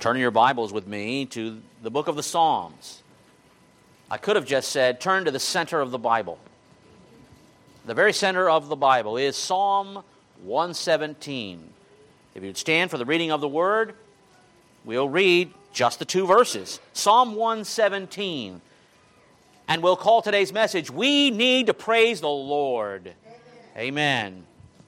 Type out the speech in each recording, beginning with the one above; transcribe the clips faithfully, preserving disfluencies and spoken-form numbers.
Turn your Bibles with me to the book of the Psalms. I could have just said, turn to the center of the Bible. The very center of the Bible is Psalm one seventeen. If you'd stand for the reading of the Word, we'll read just the two verses. Psalm one seventeen. And we'll call today's message, We Need to Praise the Lord. Amen. Amen.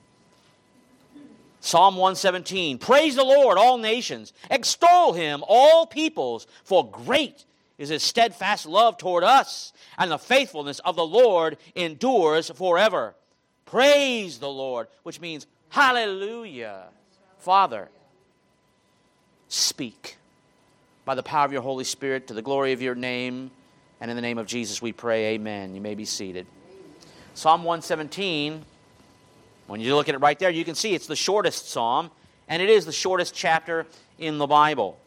Psalm one seventeen. Praise the Lord, all nations. Extol Him, all peoples. For great is His steadfast love toward us, and the faithfulness of the Lord endures forever. Praise the Lord, which means hallelujah. Father, speak by the power of your Holy Spirit to the glory of your name, and in the name of Jesus we pray, amen. You may be seated. Psalm one seventeen, when you look at it right there, you can see it's the shortest psalm, and it is the shortest chapter in the Bible.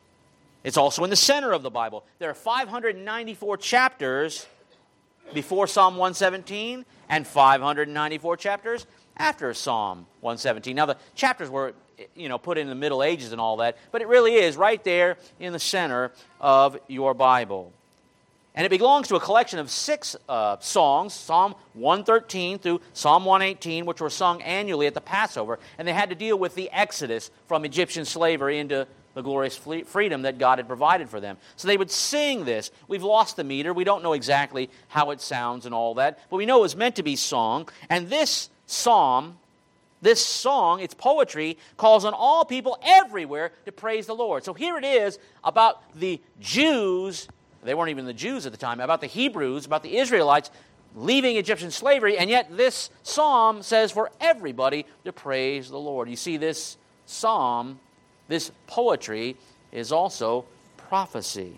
It's also in the center of the Bible. There are five hundred ninety-four chapters before Psalm one seventeen and five hundred ninety-four chapters after Psalm one seventeen. Now, the chapters were, you know, put in the Middle Ages and all that, but it really is right there in the center of your Bible. And it belongs to a collection of six uh, songs, Psalm one thirteen through Psalm one eighteen, which were sung annually at the Passover, and they had to deal with the exodus from Egyptian slavery into the glorious freedom that God had provided for them. So they would sing this. We've lost the meter. We don't know exactly how it sounds and all that, but we know it was meant to be sung. And this psalm, this song, its poetry, calls on all people everywhere to praise the Lord. So here it is about the Jews. They weren't even the Jews at the time, about the Hebrews, about the Israelites leaving Egyptian slavery, and yet this psalm says for everybody to praise the Lord. You see, this psalm, this poetry, is also prophecy.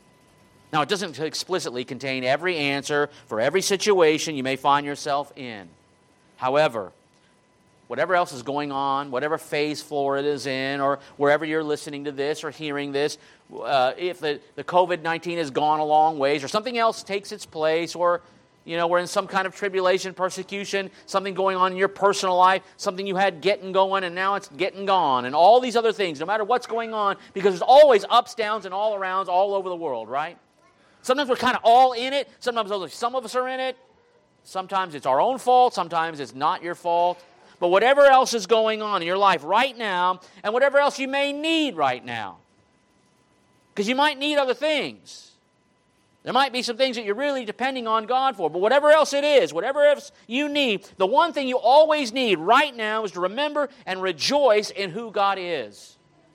Now, it doesn't explicitly contain every answer for every situation you may find yourself in. However, whatever else is going on, whatever phase Florida is in, or wherever you're listening to this or hearing this, uh, if the, the covid nineteen has gone a long ways, or something else takes its place, or you know, we're in some kind of tribulation, persecution, something going on in your personal life, something you had getting going and now it's getting gone, and all these other things, no matter what's going on, because there's always ups, downs, and all arounds all over the world, right? Sometimes we're kind of all in it. Sometimes only some of us are in it. Sometimes it's our own fault. Sometimes it's not your fault. But whatever else is going on in your life right now, and whatever else you may need right now, because you might need other things. There might be some things that you're really depending on God for, but whatever else it is, whatever else you need, the one thing you always need right now is to remember and rejoice in who God is.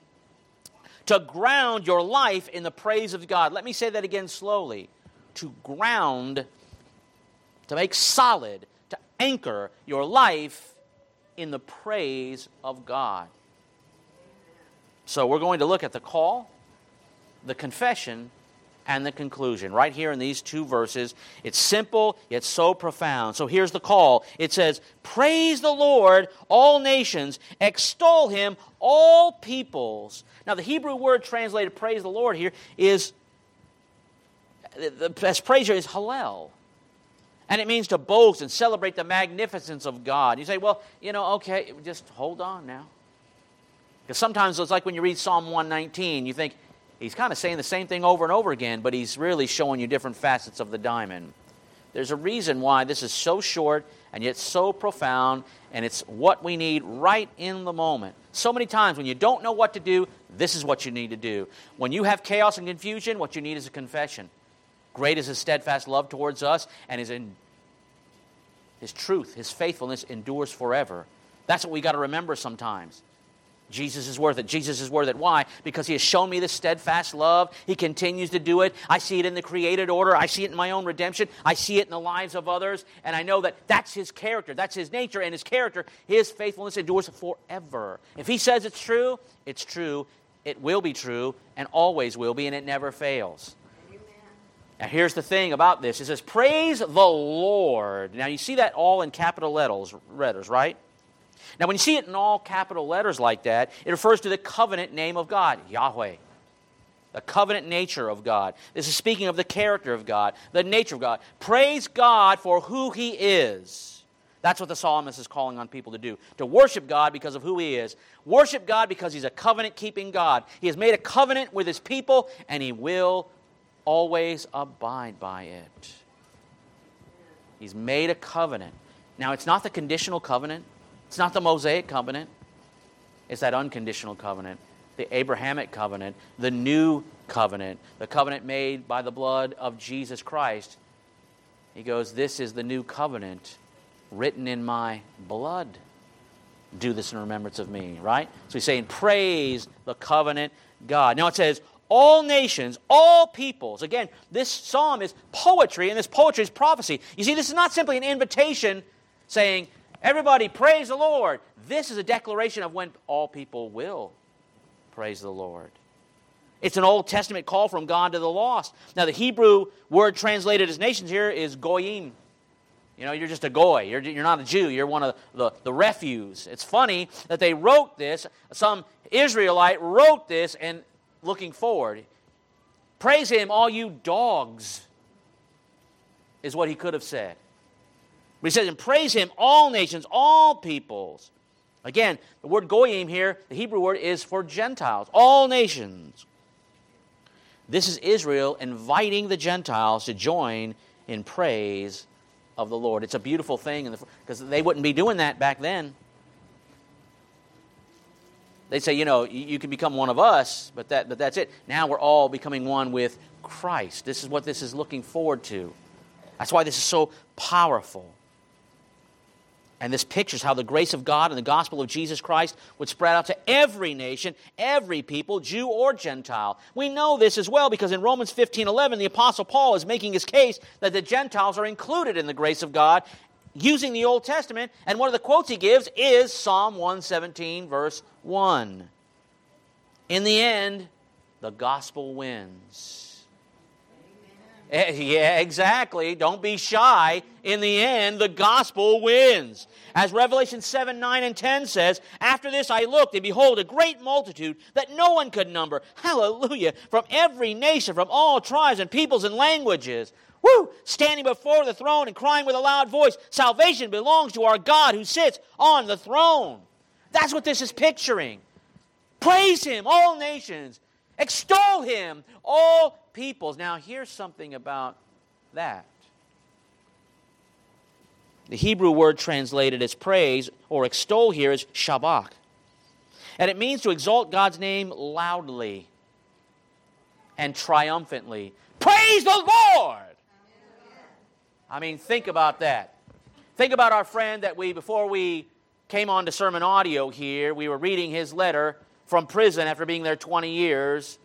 To ground your life in the praise of God. Let me say that again slowly. To ground, to make solid, to anchor your life in the praise of God. So we're going to look at the call, the confession, and the conclusion. Right here in these two verses, it's simple yet so profound. So here's the call. It says, Praise the Lord, all nations, extol Him, all peoples. Now the Hebrew word translated praise the Lord here is, the best praise here is hallel. And it means to boast and celebrate the magnificence of God. You say, well, you know, okay, just hold on now. Because sometimes it's like when you read Psalm one nineteen, you think, he's kind of saying the same thing over and over again, but he's really showing you different facets of the diamond. There's a reason why this is so short and yet so profound, and it's what we need right in the moment. So many times when you don't know what to do, this is what you need to do. When you have chaos and confusion, what you need is a confession. Great is His steadfast love towards us, and His, in, His truth, His faithfulness endures forever. That's what we got to remember sometimes. Jesus is worth it. Jesus is worth it. Why? Because He has shown me this steadfast love. He continues to do it. I see it in the created order. I see it in my own redemption. I see it in the lives of others. And I know that that's His character. That's His nature. And His character, His faithfulness endures forever. If He says it's true, it's true. It will be true and always will be, and it never fails. Now here's the thing about this. It says, praise the Lord. Now you see that all in capital letters, letters, right? Now when you see it in all capital letters like that, it refers to the covenant name of God, Yahweh. The covenant nature of God. This is speaking of the character of God, the nature of God. Praise God for who He is. That's what the psalmist is calling on people to do. To worship God because of who He is. Worship God because He's a covenant-keeping God. He has made a covenant with His people, and He will always abide by it. He's made a covenant. Now, it's not the conditional covenant. It's not the Mosaic covenant. It's that unconditional covenant, the Abrahamic covenant, the new covenant, the covenant made by the blood of Jesus Christ. He goes, this is the new covenant written in my blood. Do this in remembrance of me, right? So he's saying, praise the covenant God. Now it says, all nations, all peoples. Again, this psalm is poetry, and this poetry is prophecy. You see, this is not simply an invitation saying, everybody praise the Lord. This is a declaration of when all people will praise the Lord. It's an Old Testament call from God to the lost. Now, the Hebrew word translated as nations here is goyim. You know, you're just a goy. You're, you're not a Jew. You're one of the, the refuse. It's funny that they wrote this. Some Israelite wrote this and looking forward. Praise Him, all you dogs, is what he could have said. But he says, and praise Him, all nations, all peoples. Again, the word goyim here, the Hebrew word, is for Gentiles. All nations. This is Israel inviting the Gentiles to join in praise of the Lord. It's a beautiful thing, because they wouldn't be doing that back then. They'd say, you know, you can become one of us, but that but that's it. Now we're all becoming one with Christ. This is what this is looking forward to. That's why this is so powerful. And this pictures how the grace of God and the gospel of Jesus Christ would spread out to every nation, every people, Jew or Gentile. We know this as well because in Romans fifteen eleven, the Apostle Paul is making his case that the Gentiles are included in the grace of God using the Old Testament. And one of the quotes he gives is Psalm one seventeen, verse one. In the end, the gospel wins. Yeah, exactly. Don't be shy. In the end, the gospel wins. As Revelation seven, nine, and ten says, after this I looked, and behold, a great multitude that no one could number. Hallelujah. From every nation, from all tribes and peoples and languages. Woo! Standing before the throne and crying with a loud voice, salvation belongs to our God who sits on the throne. That's what this is picturing. Praise Him, all nations. Extol Him, all peoples. Now, here's something about that. The Hebrew word translated as praise or extol here is shabach. And it means to exalt God's name loudly and triumphantly. Praise the Lord! I mean, think about that. Think about our friend that we, before we came on to sermon audio here, we were reading his letter from prison after being there twenty years,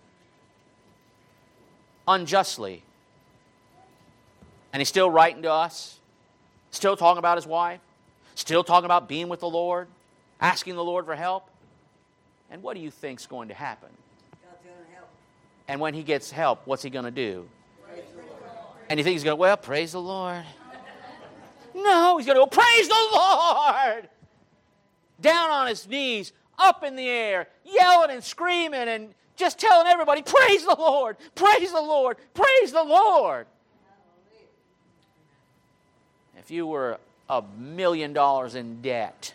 unjustly. And he's still writing to us, still talking about his wife, still talking about being with the Lord, asking the Lord for help. And what do you think's going to happen? God's going to help. And when he gets help, what's he going to do? And you think he's going to, well, praise the Lord. No, he's going to go, praise the Lord! Down on his knees, up in the air, yelling and screaming and just telling everybody, praise the Lord, praise the Lord, praise the Lord. If you were a million dollars in debt,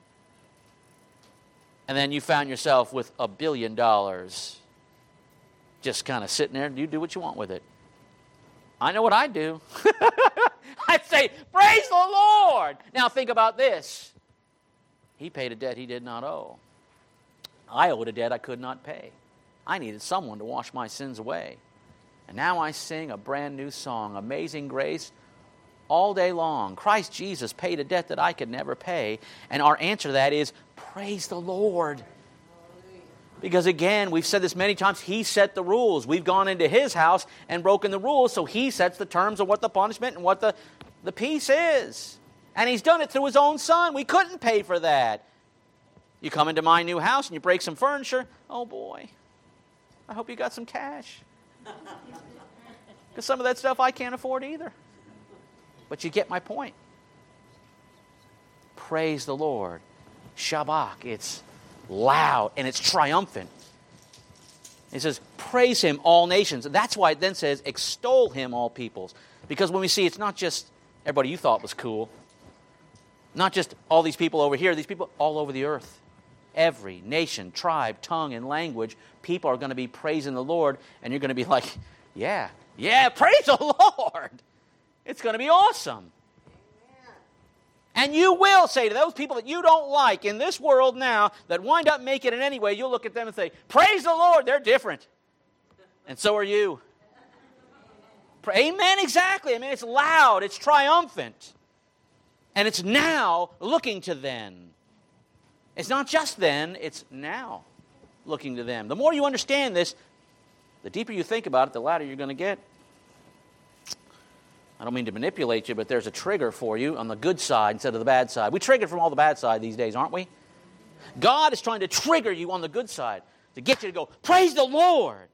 and then you found yourself with a billion dollars just kind of sitting there, you do what you want with it. I know what I'd do. I'd say, praise the Lord. Now think about this. He paid a debt he did not owe. I owed a debt I could not pay. I needed someone to wash my sins away. And now I sing a brand new song, Amazing Grace, all day long. Christ Jesus paid a debt that I could never pay. And our answer to that is, praise the Lord. Because again, we've said this many times, He set the rules. We've gone into His house and broken the rules, so He sets the terms of what the punishment and what the, the peace is. And He's done it through His own Son. We couldn't pay for that. You come into my new house and you break some furniture. Oh boy, I hope you got some cash. Because some of that stuff I can't afford either. But you get my point. Praise the Lord. Shabach, it's loud and it's triumphant. He says, praise Him, all nations. And that's why it then says, extol Him, all peoples. Because when we see it's not just everybody you thought was cool. Not just all these people over here, these people all over the earth. Every nation, tribe, tongue, and language, people are going to be praising the Lord, and you're going to be like, yeah, yeah, praise the Lord. It's going to be awesome. And you will say to those people that you don't like in this world now that wind up making it anyway, you'll look at them and say, praise the Lord, they're different. And so are you. Amen, exactly. I mean, it's loud, it's triumphant. And it's now looking to then. It's not just then, it's now looking to them. The more you understand this, the deeper you think about it, the louder you're going to get. I don't mean to manipulate you, but there's a trigger for you on the good side instead of the bad side. We triggered from all the bad side these days, aren't we? God is trying to trigger you on the good side to get you to go, praise the Lord.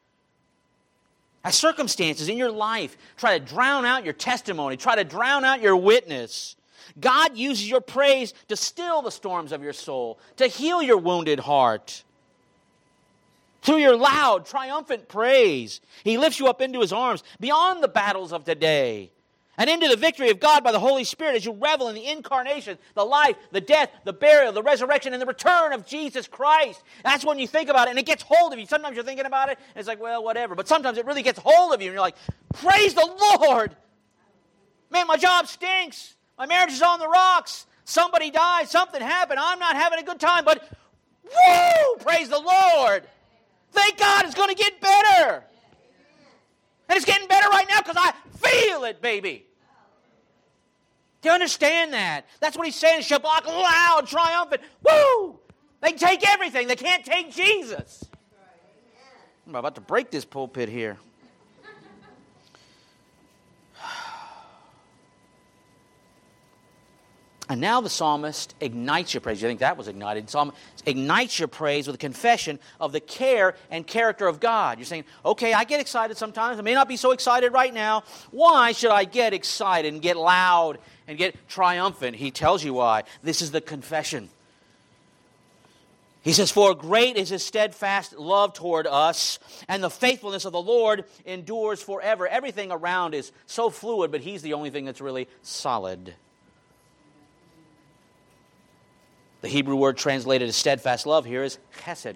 As circumstances in your life try to drown out your testimony, try to drown out your witness, God uses your praise to still the storms of your soul, to heal your wounded heart. Through your loud, triumphant praise, He lifts you up into His arms beyond the battles of today and into the victory of God by the Holy Spirit as you revel in the incarnation, the life, the death, the burial, the resurrection, and the return of Jesus Christ. That's when you think about it, and it gets hold of you. Sometimes you're thinking about it, and it's like, well, whatever. But sometimes it really gets hold of you, and you're like, praise the Lord. Man, my job stinks. My marriage is on the rocks. Somebody died. Something happened. I'm not having a good time, but woo, praise the Lord. Thank God it's going to get better. And it's getting better right now because I feel it, baby. Do you understand that? That's what he's saying. Shabbat, loud, triumphant. Woo! They can take everything. They can't take Jesus. I'm about to break this pulpit here. And now the psalmist ignites your praise. You think that was ignited? Psalmist ignites your praise with a confession of the care and character of God. You're saying, okay, I get excited sometimes. I may not be so excited right now. Why should I get excited and get loud and get triumphant? He tells you why. This is the confession. He says, for great is His steadfast love toward us, and the faithfulness of the Lord endures forever. Everything around is so fluid, but He's the only thing that's really solid. The Hebrew word translated as steadfast love here is chesed. A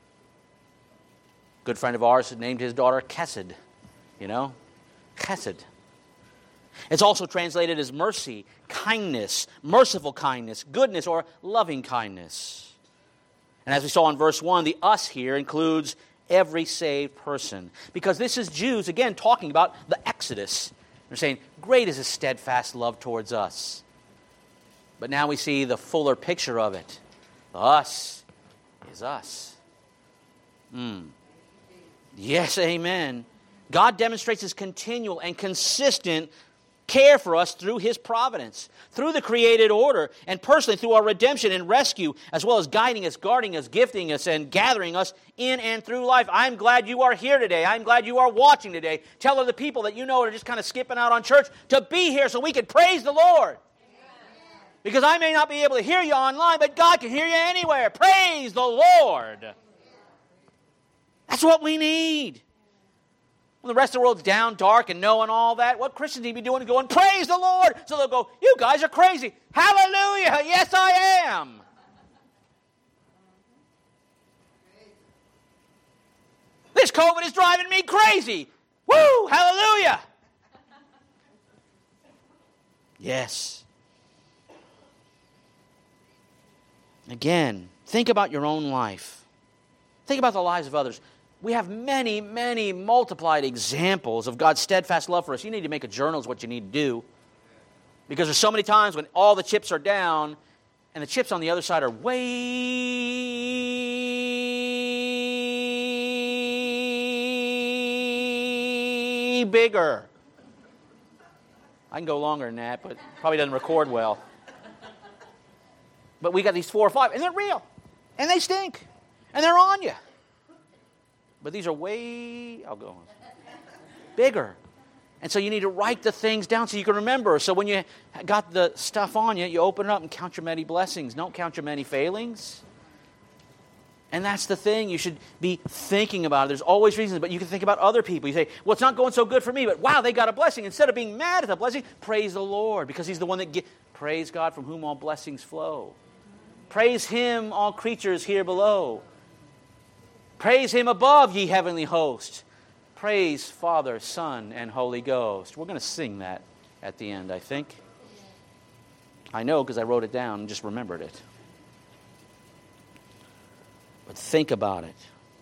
good friend of ours had named his daughter Chesed. You know? Chesed. It's also translated as mercy, kindness, merciful kindness, goodness, or loving kindness. And as we saw in verse one, the us here includes every saved person. Because this is Jews, again, talking about the Exodus. They're saying, great is His steadfast love towards us. But now we see the fuller picture of it. The us is us. Mm. Yes, amen. God demonstrates His continual and consistent care for us through His providence, through the created order, and personally through our redemption and rescue, as well as guiding us, guarding us, gifting us, and gathering us in and through life. I'm glad you are here today. I'm glad you are watching today. Tell other people that you know are just kind of skipping out on church to be here so we can praise the Lord. Because I may not be able to hear you online, but God can hear you anywhere. Praise the Lord. That's what we need. When the rest of the world's down, dark, and knowing all that, what Christians need to be doing is going, praise the Lord. So they'll go, you guys are crazy. Hallelujah. Yes, I am. This COVID is driving me crazy. Woo, hallelujah. Yes. Again, think about your own life. Think about the lives of others. We have many, many multiplied examples of God's steadfast love for us. You need to make a journal is what you need to do. Because there's so many times when all the chips are down and the chips on the other side are way bigger. I can go longer than that, but probably doesn't record well. But we got these four or five, and they're real. And they stink. And they're on you. But these are way, I'll go on, bigger. And so you need to write the things down so you can remember. So when you got the stuff on you, you open it up and count your many blessings. Don't count your many failings. And that's the thing. You should be thinking about it. There's always reasons, but you can think about other people. You say, well, it's not going so good for me, but wow, they got a blessing. Instead of being mad at the blessing, praise the Lord, because He's the one that gives. Praise God, from whom all blessings flow. Praise Him, all creatures here below. Praise Him above, ye heavenly host. Praise Father, Son, and Holy Ghost. We're going to sing that at the end, I think. I know because I wrote it down and just remembered it. But think about it.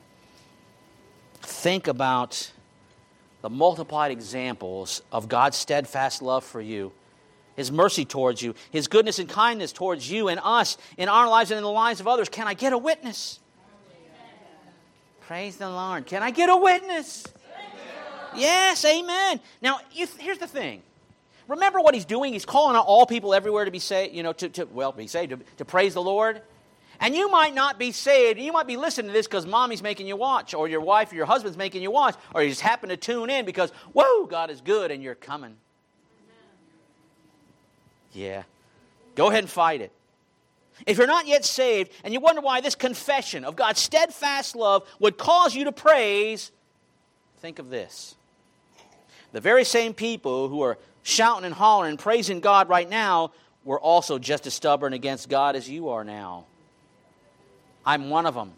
Think about the multiplied examples of God's steadfast love for you, His mercy towards you, His goodness and kindness towards you and us in our lives and in the lives of others. Can I get a witness? Amen. Praise the Lord. Can I get a witness? Amen. Yes, amen. Now, you, here's the thing. Remember what He's doing? He's calling out all people everywhere to be saved, you know, to, to well, be saved, to, to praise the Lord. And you might not be saved. You might be listening to this because mommy's making you watch, or your wife or your husband's making you watch, or you just happen to tune in because, whoa, God is good and you're coming. Yeah. Go ahead and fight it. If you're not yet saved and you wonder why this confession of God's steadfast love would cause you to praise, think of this. The very same people who are shouting and hollering and praising God right now were also just as stubborn against God as you are now. I'm one of them.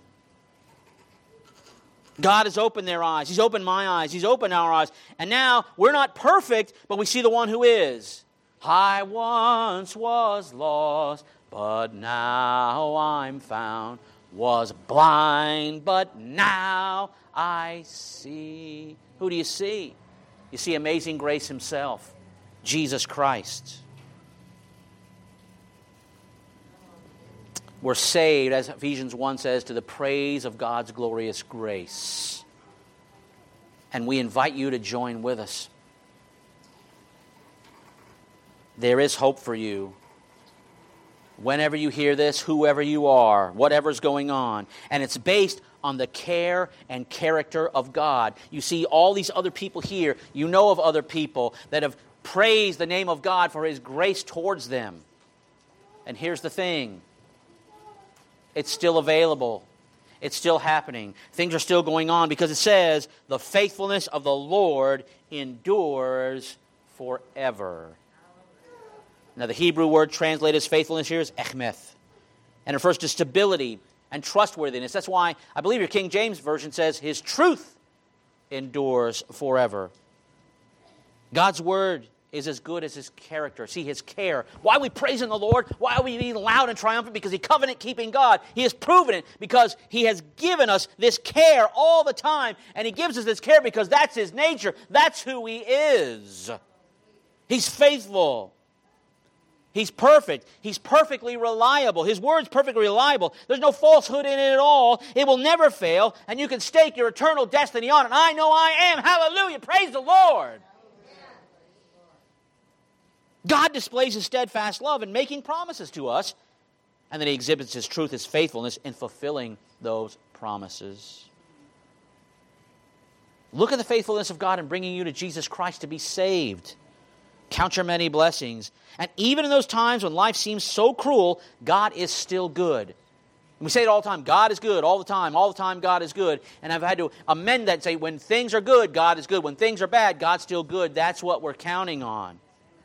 God has opened their eyes. He's opened my eyes. He's opened our eyes. And now we're not perfect, but we see the one who is. I once was lost, but now I'm found. Was blind, but now I see. Who do you see? You see Amazing Grace Himself, Jesus Christ. We're saved, as Ephesians one says, to the praise of God's glorious grace. And we invite you to join with us. There is hope for you. Whenever you hear this, whoever you are, whatever's going on. And it's based on the care and character of God. You see all these other people here. You know of other people that have praised the name of God for His grace towards them. And here's the thing. It's still available. It's still happening. Things are still going on because it says, the faithfulness of the Lord endures forever. Now the Hebrew word translated as faithfulness here is echmeth. And it refers to stability and trustworthiness. That's why I believe your King James Version says, His truth endures forever. God's word is as good as His character. See, His care. Why are we praising the Lord? Why are we being loud and triumphant? Because He's covenant-keeping God. He has proven it because He has given us this care all the time. And He gives us this care because that's His nature. That's who He is. He's faithful. He's perfect. He's perfectly reliable. His word's perfectly reliable. There's no falsehood in it at all. It will never fail. And you can stake your eternal destiny on it. I know I am. Hallelujah. Praise the Lord. God displays His steadfast love in making promises to us, and then He exhibits His truth, His faithfulness in fulfilling those promises. Look at the faithfulness of God in bringing you to Jesus Christ to be saved. Count your many blessings. And even in those times when life seems so cruel, God is still good. We say it all the time, God is good, all the time, all the time God is good. And I've had to amend that and say, when things are good, God is good. When things are bad, God's still good. That's what we're counting on.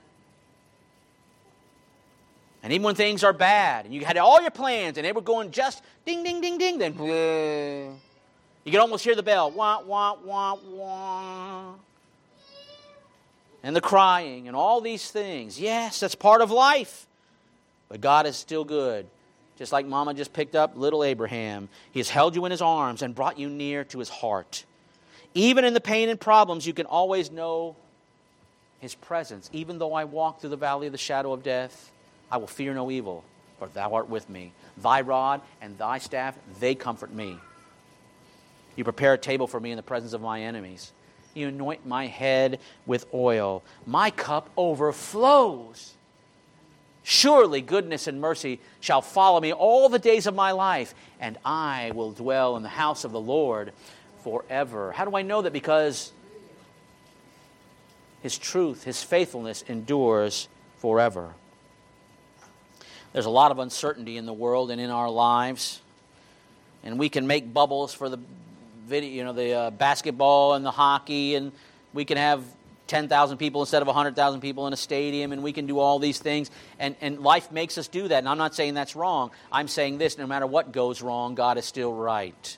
And even when things are bad, and you had all your plans, and they were going just ding, ding, ding, ding, then bleh, you can almost hear the bell. Wah, wah, wah, wah. And the crying, and all these things. Yes, that's part of life. But God is still good. Just like Mama just picked up little Abraham. He has held you in His arms and brought you near to His heart. Even in the pain and problems, you can always know His presence. Even though I walk through the valley of the shadow of death, I will fear no evil, for Thou art with me. Thy rod and Thy staff, they comfort me. You prepare a table for me in the presence of my enemies. You anoint my head with oil. My cup overflows. Surely goodness and mercy shall follow me all the days of my life, and I will dwell in the house of the Lord forever. How do I know that? Because His truth, His faithfulness endures forever. There's a lot of uncertainty in the world and in our lives. And we can make bubbles for the video, you know, the uh, basketball and the hockey, and we can have ten thousand people instead of one hundred thousand people in a stadium, and we can do all these things. And, and life makes us do that. And I'm not saying that's wrong. I'm saying this: no matter what goes wrong, God is still right.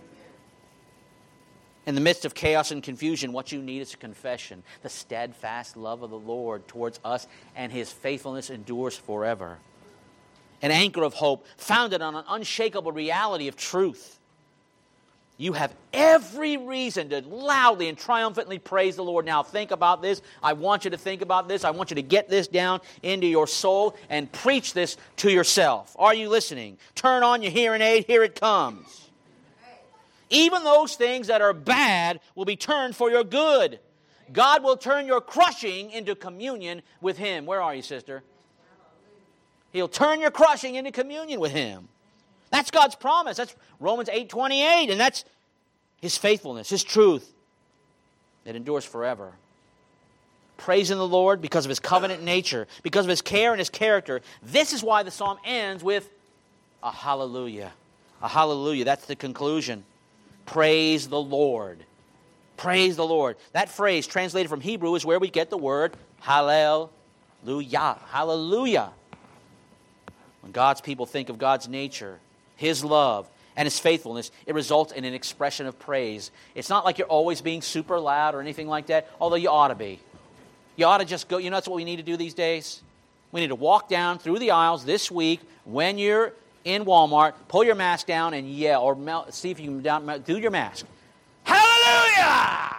In the midst of chaos and confusion, what you need is a confession. The steadfast love of the Lord towards us and His faithfulness endures forever. An anchor of hope founded on an unshakable reality of truth. You have every reason to loudly and triumphantly praise the Lord. Now think about this. I want you to think about this. I want you to get this down into your soul and preach this to yourself. Are you listening? Turn on your hearing aid. Here it comes. Even those things that are bad will be turned for your good. God will turn your crushing into communion with Him. Where are you, sister? He'll turn your crushing into communion with Him. That's God's promise. That's Romans eight twenty-eight, and that's His faithfulness, His truth that endures forever. Praising the Lord because of His covenant nature, because of His care and His character. This is why the psalm ends with a hallelujah. A hallelujah. That's the conclusion. Praise the Lord. Praise the Lord. That phrase translated from Hebrew is where we get the word hallelujah. Hallelujah. When God's people think of God's nature, His love, and His faithfulness, it results in an expression of praise. It's not like you're always being super loud or anything like that, although you ought to be. You ought to just go, you know that's what we need to do these days? We need to walk down through the aisles this week when you're in Walmart, pull your mask down and yell, or melt, see if you can down, do your mask. Hallelujah!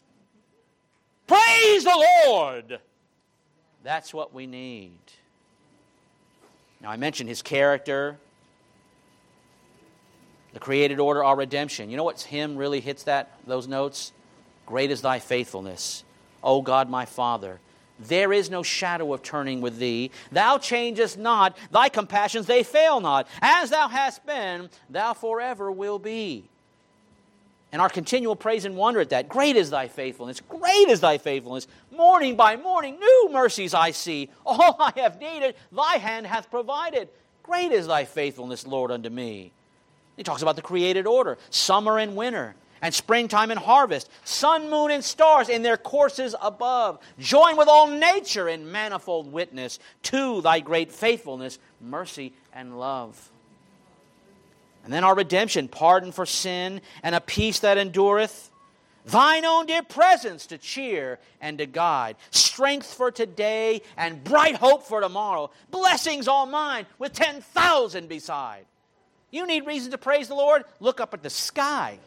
Praise the Lord! That's what we need. Now I mentioned His character, the created order, our redemption. You know what hymn really hits that, those notes? Great is Thy faithfulness, O God my Father. There is no shadow of turning with Thee. Thou changest not. Thy compassions, they fail not. As Thou hast been, Thou forever will be. And our continual praise and wonder at that. Great is Thy faithfulness. Great is Thy faithfulness. Morning by morning, new mercies I see. All I have needed, Thy hand hath provided. Great is Thy faithfulness, Lord, unto me. He talks about the created order. Summer and winter. And springtime and harvest, sun, moon, and stars in their courses above. Join with all nature in manifold witness to Thy great faithfulness, mercy, and love. And then our redemption, pardon for sin, and a peace that endureth. Thine own dear presence to cheer and to guide. Strength for today and bright hope for tomorrow. Blessings all mine with ten thousand beside. You need reason to praise the Lord? Look up at the sky.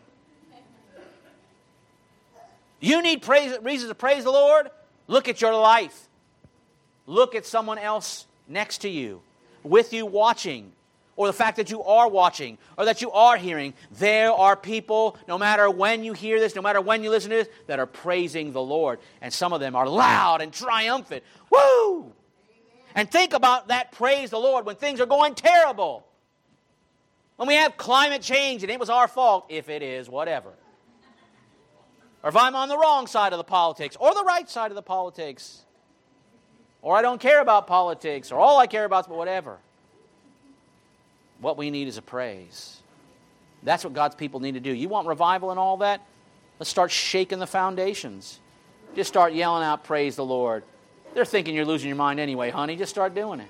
You need praise, reasons to praise the Lord? Look at your life. Look at someone else next to you, with you watching, or the fact that you are watching, or that you are hearing. There are people, no matter when you hear this, no matter when you listen to this, that are praising the Lord. And some of them are loud and triumphant. Woo! And think about that praise the Lord when things are going terrible. When we have climate change and it was our fault, if it is, whatever. Or if I'm on the wrong side of the politics, or the right side of the politics, or I don't care about politics, or all I care about is whatever. What we need is a praise. That's what God's people need to do. You want revival and all that? Let's start shaking the foundations. Just start yelling out, praise the Lord. They're thinking you're losing your mind anyway, honey. Just start doing it.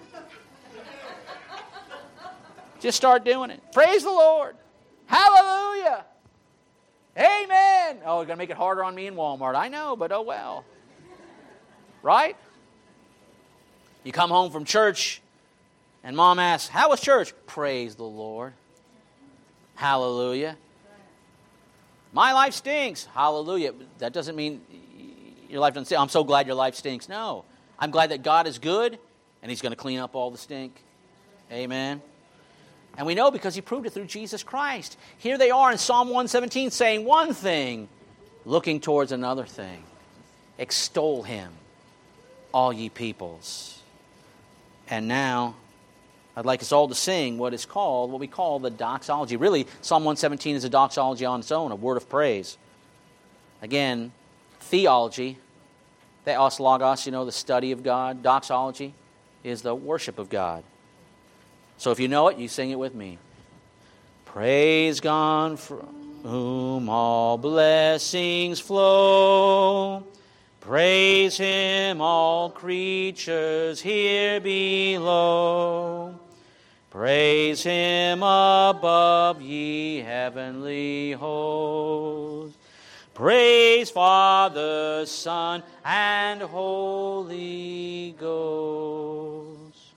Just start doing it. Praise the Lord. Hallelujah. Amen. Oh, you're going to make it harder on me in Walmart. I know, but oh well. Right? You come home from church and mom asks, how was church? Praise the Lord. Hallelujah. My life stinks. Hallelujah. That doesn't mean your life doesn't stink. I'm so glad your life stinks. No. I'm glad that God is good and He's going to clean up all the stink. Amen. And we know because He proved it through Jesus Christ. Here they are in Psalm one seventeen saying one thing, looking towards another thing. Extol Him, all ye peoples. And now, I'd like us all to sing what is called, what we call the doxology. Really, Psalm one seventeen is a doxology on its own, a word of praise. Again, theology, theos logos, you know, the study of God. Doxology is the worship of God. So if you know it, you sing it with me. Praise God from whom all blessings flow. Praise Him, all creatures here below. Praise Him above, ye heavenly hosts. Praise Father, Son, and Holy Ghost.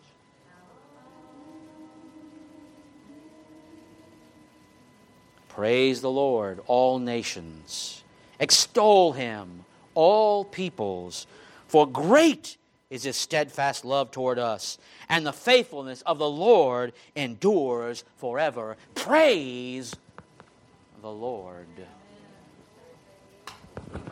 Praise the Lord, all nations. Extol Him, all peoples. For great is His steadfast love toward us, and the faithfulness of the Lord endures forever. Praise the Lord.